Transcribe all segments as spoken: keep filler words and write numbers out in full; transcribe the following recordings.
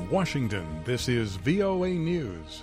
Washington, this is V O A News.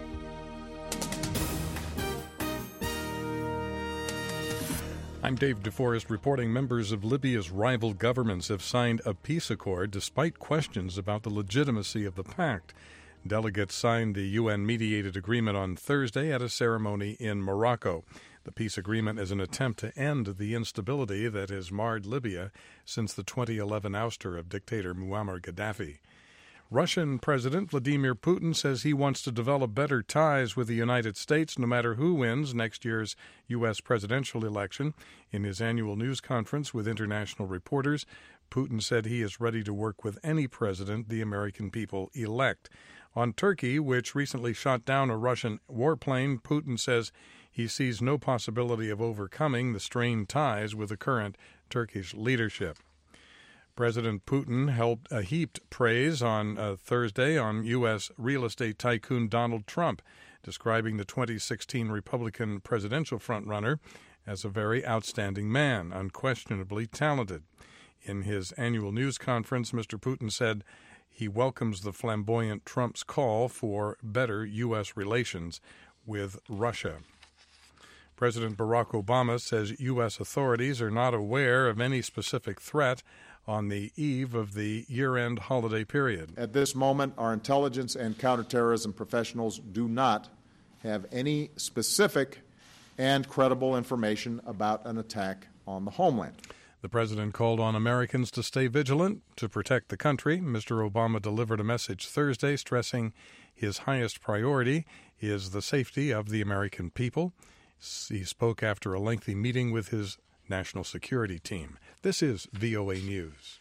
I'm Dave DeForest reporting members of Libya's rival governments have signed a peace accord despite questions about the legitimacy of the pact. Delegates signed the U N-mediated agreement on Thursday at a ceremony in Morocco. The peace agreement is an attempt to end the instability that has marred Libya since the twenty eleven ouster of dictator Muammar Gaddafi. Russian President Vladimir Putin says he wants to develop better ties with the United States no matter who wins next year's U S presidential election. In his annual news conference with international reporters, Putin said he is ready to work with any president the American people elect. On Turkey, which recently shot down a Russian warplane, Putin says he sees no possibility of overcoming the strained ties with the current Turkish leadership. President Putin helped, uh, heaped praise on uh, Thursday on U S real estate tycoon Donald Trump, describing the twenty sixteen Republican presidential frontrunner as a very outstanding man, unquestionably talented. In his annual news conference, Mister Putin said he welcomes the flamboyant Trump's call for better U S relations with Russia. President Barack Obama says U S authorities are not aware of any specific threat on the eve of the year-end holiday period. At this moment, our intelligence and counterterrorism professionals do not have any specific and credible information about an attack on the homeland. The president called on Americans to stay vigilant to protect the country. Mister Obama delivered a message Thursday stressing his highest priority is the safety of the American people. He spoke after a lengthy meeting with his national security team. This is V O A News.